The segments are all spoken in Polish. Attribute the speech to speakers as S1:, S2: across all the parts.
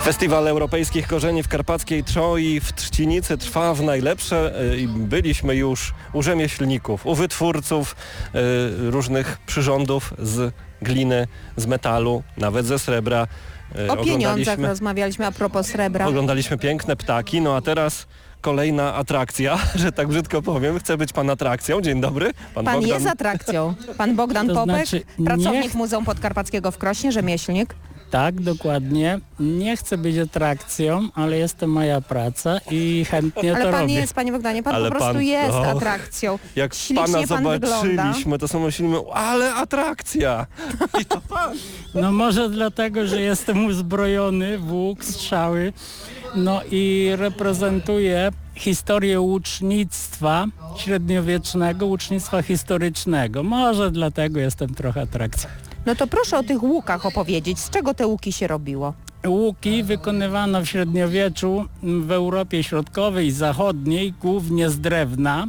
S1: Festiwal Europejskich Korzeni w Karpackiej Trzoi w Trzcinicy trwa w najlepsze. Byliśmy już u rzemieślników, u wytwórców różnych przyrządów z gliny, z metalu, nawet ze srebra.
S2: O pieniądzach rozmawialiśmy a propos srebra.
S1: Oglądaliśmy piękne ptaki, no a teraz kolejna atrakcja, że tak brzydko powiem. Chcę być pan atrakcją. Dzień dobry.
S2: Pan Bogdan jest atrakcją. Pan Bogdan Popek, pracownik Muzeum Podkarpackiego w Krośnie, rzemieślnik.
S3: Tak, dokładnie. Nie chcę być atrakcją, ale jest to moja praca i chętnie
S2: ale
S3: to
S2: pan
S3: robię.
S2: jest, panie Bogdanie, pan
S1: ale
S2: po prostu jest atrakcją.
S1: Jak
S2: ślicznie
S1: pana
S2: pan
S1: zobaczyliśmy, to sobie myślimy, ale atrakcja. I to pan.
S3: No może dlatego, że jestem uzbrojony w łuk, strzały, no i reprezentuję historię łucznictwa średniowiecznego, łucznictwa historycznego. Może dlatego jestem trochę atrakcją.
S2: No to proszę o tych łukach opowiedzieć. Z czego te łuki się robiło?
S3: Łuki wykonywano w średniowieczu w Europie Środkowej i Zachodniej, głównie z drewna.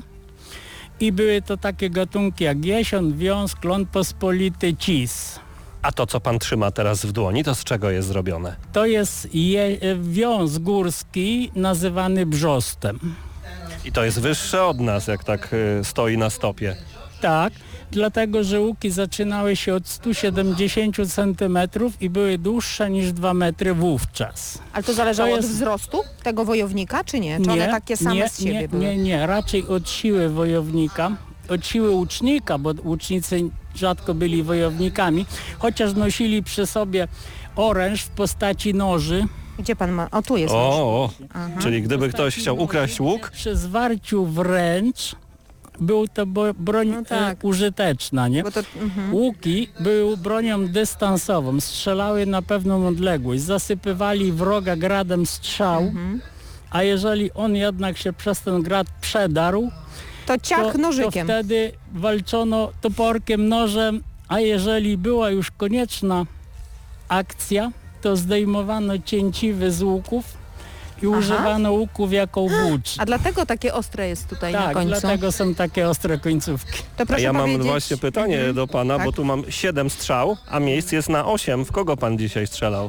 S3: I były to takie gatunki jak jesion, wiąz, klon pospolity, cis.
S1: A to, co pan trzyma teraz w dłoni, to z czego jest zrobione?
S3: To jest wiąz górski nazywany brzostem.
S1: I to jest wyższe od nas, jak tak stoi na stopie.
S3: Tak, dlatego że łuki zaczynały się od 170 cm i były dłuższe niż 2 metry wówczas.
S2: Ale to zależało od wzrostu tego wojownika, czy nie? Czy one takie same z siebie były?
S3: Nie, raczej od siły wojownika, od siły łucznika, bo łucznicy rzadko byli wojownikami, chociaż nosili przy sobie oręż w postaci noży.
S2: Gdzie pan ma? O, tu jest.
S1: Czyli gdyby ktoś chciał ukraść łuk?
S3: Przy zwarciu wręcz był to broń użyteczna, nie? Łuki były bronią dystansową, strzelały na pewną odległość, zasypywali wroga gradem strzał, a jeżeli on jednak się przez ten grad przedarł,
S2: to ciach nożykiem.
S3: To wtedy walczono toporkiem, nożem, a jeżeli była już konieczna akcja, to zdejmowano cięciwy z łuków i używano łuków jako włócz.
S2: A dlatego takie ostre jest tutaj na końcu?
S3: Tak, dlatego są takie ostre końcówki.
S2: To proszę
S1: ja mam
S2: powiedzieć...
S1: właśnie pytanie do pana, bo tu mam 7 strzał, a miejsc jest na 8. W kogo pan dzisiaj strzelał?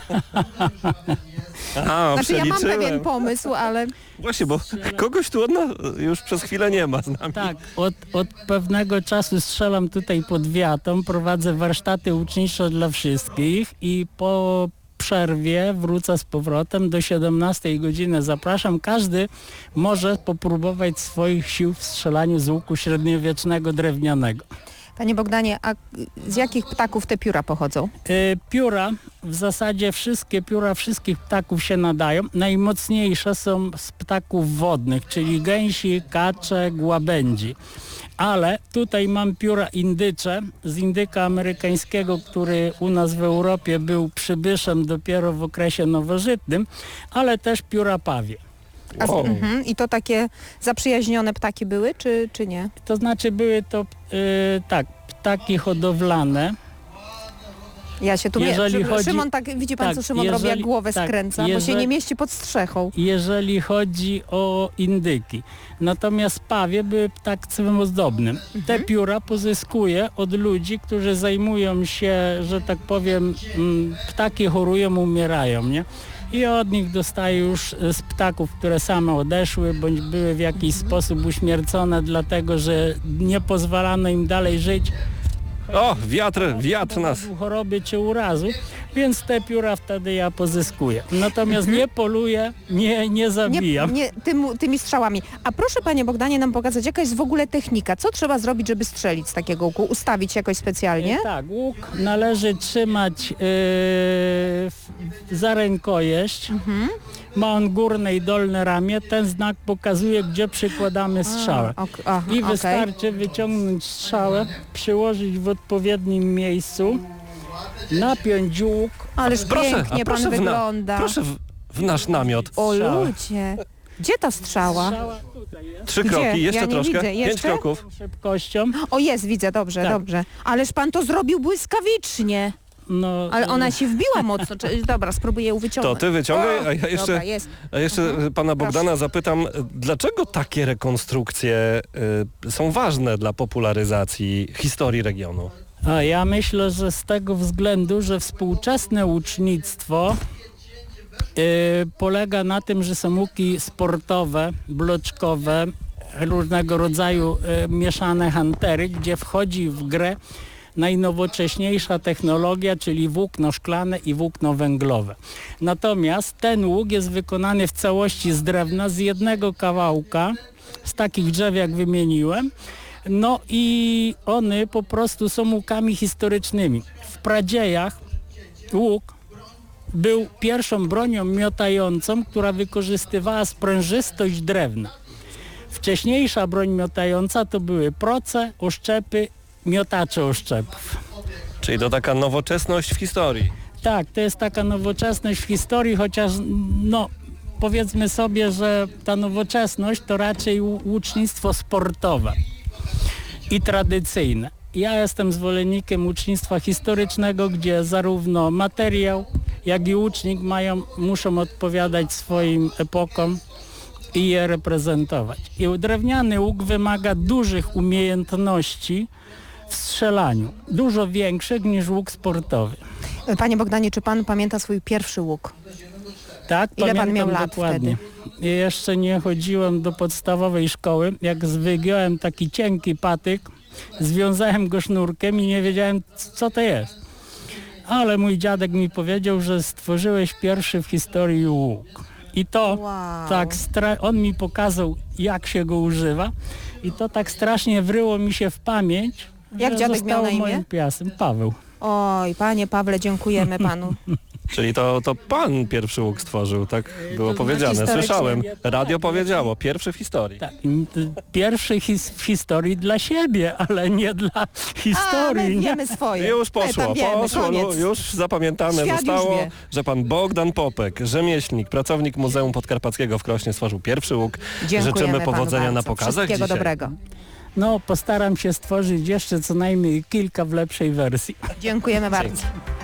S2: Znaczy ja mam pewien pomysł, ale...
S1: Właśnie, bo kogoś tu już przez chwilę nie ma z nami.
S3: Tak, od pewnego czasu strzelam tutaj pod wiatą, prowadzę warsztaty łucznicze dla wszystkich i po przerwie wrócę z powrotem do 17 godziny. Zapraszam, każdy może popróbować swoich sił w strzelaniu z łuku średniowiecznego drewnianego.
S2: Panie Bogdanie, a z jakich ptaków te pióra pochodzą?
S3: Pióra, w zasadzie wszystkie pióra wszystkich ptaków się nadają. Najmocniejsze są z ptaków wodnych, czyli gęsi, kacze, łabędzi. Ale tutaj mam pióra indycze z indyka amerykańskiego, który u nas w Europie był przybyszem dopiero w okresie nowożytnym, ale też pióra pawie.
S2: I to takie zaprzyjaźnione ptaki były, czy nie?
S3: To znaczy były to ptaki hodowlane.
S2: Ja się tu Szymon, widzi pan, co Szymon robi, jak głowę skręca, bo się nie mieści pod strzechą.
S3: Jeżeli chodzi o indyki. Natomiast pawie były ptactwem ozdobnym. Te pióra pozyskuje od ludzi, którzy zajmują się, że tak powiem, ptaki chorują, umierają, nie? I od nich dostaje już z ptaków, które same odeszły, bądź były w jakiś sposób uśmiercone, dlatego że nie pozwalano im dalej żyć.
S1: O, wiatr nas.
S3: Choroby czy urazu, więc te pióra wtedy ja pozyskuję. Natomiast nie poluję, nie zabijam.
S2: Nie, tymi strzałami. A proszę, panie Bogdanie, nam pokazać, jaka jest w ogóle technika. Co trzeba zrobić, żeby strzelić z takiego łuku? Ustawić jakoś specjalnie?
S3: Tak, łuk należy trzymać za rękojeść. Ma on górne i dolne ramię. Ten znak pokazuje, gdzie przykładamy strzałę. I wystarczy wyciągnąć strzałę, przyłożyć w odpowiednim miejscu, napiąć łuk.
S2: Ależ pięknie pan wygląda.
S1: Proszę w nasz namiot.
S2: O ludzie. Gdzie ta strzała?
S3: Tutaj jest.
S1: 3 kroki, jeszcze troszkę.
S2: Widzę.
S1: 5 kroków.
S3: Szybkością.
S2: O, jest, widzę, dobrze, dobrze. Ależ pan to zrobił błyskawicznie.
S3: No,
S2: ale ona się wbiła mocno. Dobra, spróbuję ją wyciągnąć.
S1: To ty wyciągaj, a jeszcze pana Bogdana zapytam, dlaczego takie rekonstrukcje są ważne dla popularyzacji historii regionu?
S3: Ja myślę, że z tego względu, że współczesne łucznictwo polega na tym, że są łuki sportowe, bloczkowe, różnego rodzaju mieszane huntery, gdzie wchodzi w grę najnowocześniejsza technologia, czyli włókno szklane i włókno węglowe. Natomiast ten łuk jest wykonany w całości z drewna, z jednego kawałka, z takich drzew jak wymieniłem. No i one po prostu są łukami historycznymi. W pradziejach łuk był pierwszą bronią miotającą, która wykorzystywała sprężystość drewna. Wcześniejsza broń miotająca to były proce, oszczepy, miotacze oszczepów.
S1: Czyli to taka nowoczesność w historii.
S3: Tak, to jest taka nowoczesność w historii, chociaż no powiedzmy sobie, że ta nowoczesność to raczej łucznictwo sportowe i tradycyjne. Ja jestem zwolennikiem łucznictwa historycznego, gdzie zarówno materiał, jak i łucznik muszą odpowiadać swoim epokom i je reprezentować. I drewniany łuk wymaga dużych umiejętności w strzelaniu, dużo większych niż łuk sportowy.
S2: Panie Bogdanie, czy pan pamięta swój pierwszy łuk?
S3: Tak,
S2: Ile pan
S3: pamiętam
S2: miał lat
S3: dokładnie. Jeszcze nie chodziłem do podstawowej szkoły. Jak wygiąłem taki cienki patyk, związałem go sznurkiem i nie wiedziałem, co to jest. Ale mój dziadek mi powiedział, że stworzyłeś pierwszy w historii łuk. I to
S2: Wow.
S3: tak, on mi pokazał, jak się go używa i to tak strasznie wryło mi się w pamięć,
S2: Jak
S3: że
S2: dziadek miał
S3: zostało
S2: na imię?
S3: moim piasem. Paweł.
S2: Oj, panie Pawle, dziękujemy panu.
S1: Czyli to pan pierwszy łuk stworzył, tak było
S3: To
S1: powiedziane.
S2: historycznie.
S1: Słyszałem.
S3: Tak,
S1: Radio powiedziało, pierwszy w historii.
S3: Tak, pierwszy w historii dla siebie, ale nie dla
S2: A,
S3: historii.
S2: my
S3: nie?
S2: wiemy swoje.
S1: Już
S2: My
S1: poszło,
S2: tam wiemy, koniec.
S1: już zapamiętane
S2: Świat
S1: zostało,
S2: już wie.
S1: że pan Bogdan Popek, rzemieślnik, pracownik Muzeum Podkarpackiego w Krośnie stworzył pierwszy łuk.
S2: Dziękujemy
S1: Życzymy
S2: panu
S1: powodzenia
S2: bardzo.
S1: na pokazach
S2: Wszystkiego
S1: dzisiaj.
S2: dobrego.
S3: No, postaram się stworzyć jeszcze co najmniej kilka w lepszej wersji.
S2: Dziękujemy bardzo.